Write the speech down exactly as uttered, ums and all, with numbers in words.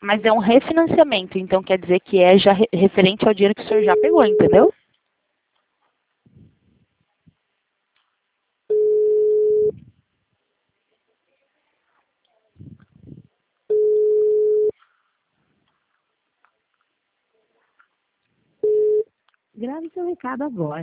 Mas é um refinanciamento, então quer dizer que é já re- referente ao dinheiro que o senhor já pegou, entendeu? Grave seu recado agora.